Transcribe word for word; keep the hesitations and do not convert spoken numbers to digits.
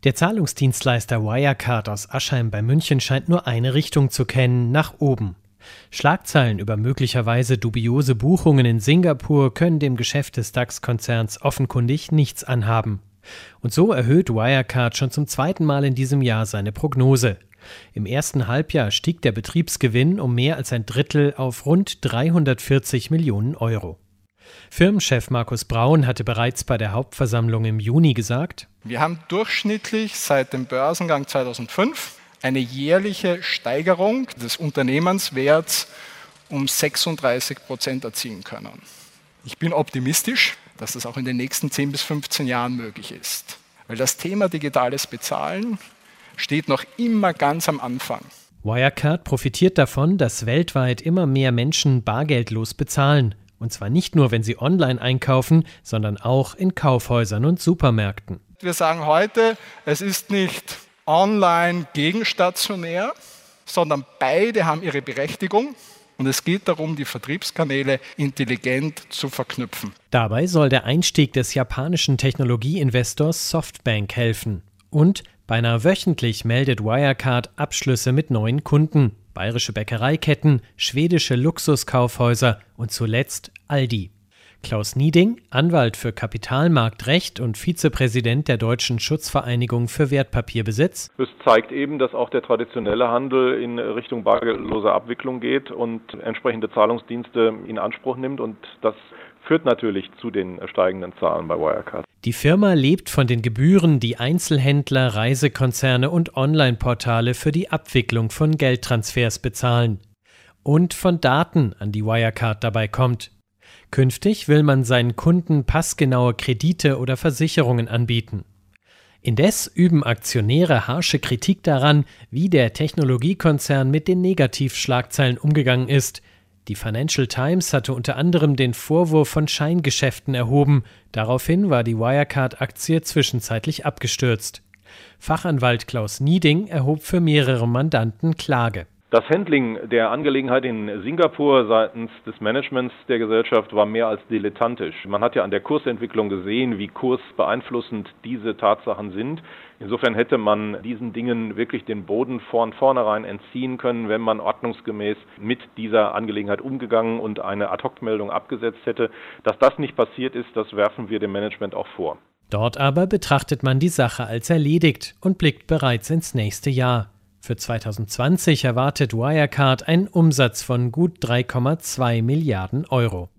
Der Zahlungsdienstleister Wirecard aus Aschheim bei München scheint nur eine Richtung zu kennen, nach oben. Schlagzeilen über möglicherweise dubiose Buchungen in Singapur können dem Geschäft des DAX-Konzerns offenkundig nichts anhaben. Und so erhöht Wirecard schon zum zweiten Mal in diesem Jahr seine Prognose. Im ersten Halbjahr stieg der Betriebsgewinn um mehr als ein Drittel auf rund dreihundertvierzig Millionen Euro. Firmenchef Markus Braun hatte bereits bei der Hauptversammlung im Juni gesagt: Wir haben durchschnittlich seit dem Börsengang zweitausendfünf eine jährliche Steigerung des Unternehmenswerts um sechsunddreißig Prozent erzielen können. Ich bin optimistisch, dass das auch in den nächsten zehn bis fünfzehn Jahren möglich ist. Weil das Thema digitales Bezahlen steht noch immer ganz am Anfang. Wirecard profitiert davon, dass weltweit immer mehr Menschen bargeldlos bezahlen. Und zwar nicht nur, wenn sie online einkaufen, sondern auch in Kaufhäusern und Supermärkten. Wir sagen heute, es ist nicht online gegen stationär, sondern beide haben ihre Berechtigung. Und es geht darum, die Vertriebskanäle intelligent zu verknüpfen. Dabei soll der Einstieg des japanischen Technologieinvestors Softbank helfen. Und beinahe wöchentlich meldet Wirecard Abschlüsse mit neuen Kunden. Bayerische Bäckereiketten, schwedische Luxuskaufhäuser und zuletzt Aldi. Klaus Nieding, Anwalt für Kapitalmarktrecht und Vizepräsident der Deutschen Schutzvereinigung für Wertpapierbesitz. Es zeigt eben, dass auch der traditionelle Handel in Richtung bargeldloser Abwicklung geht und entsprechende Zahlungsdienste in Anspruch nimmt, und das führt natürlich zu den steigenden Zahlen bei Wirecard. Die Firma lebt von den Gebühren, die Einzelhändler, Reisekonzerne und Online-Portale für die Abwicklung von Geldtransfers bezahlen. Und von Daten, an die Wirecard dabei kommt. Künftig will man seinen Kunden passgenaue Kredite oder Versicherungen anbieten. Indes üben Aktionäre harsche Kritik daran, wie der Technologiekonzern mit den Negativschlagzeilen umgegangen ist. Die Financial Times hatte unter anderem den Vorwurf von Scheingeschäften erhoben. Daraufhin war die Wirecard-Aktie zwischenzeitlich abgestürzt. Fachanwalt Klaus Nieding erhob für mehrere Mandanten Klage. Das Handling der Angelegenheit in Singapur seitens des Managements der Gesellschaft war mehr als dilettantisch. Man hat ja an der Kursentwicklung gesehen, wie kursbeeinflussend diese Tatsachen sind. Insofern hätte man diesen Dingen wirklich den Boden von vornherein entziehen können, wenn man ordnungsgemäß mit dieser Angelegenheit umgegangen und eine Ad-hoc-Meldung abgesetzt hätte. Dass das nicht passiert ist, das werfen wir dem Management auch vor. Dort aber betrachtet man die Sache als erledigt und blickt bereits ins nächste Jahr. Für zweitausendzwanzig erwartet Wirecard einen Umsatz von gut drei Komma zwei Milliarden Euro.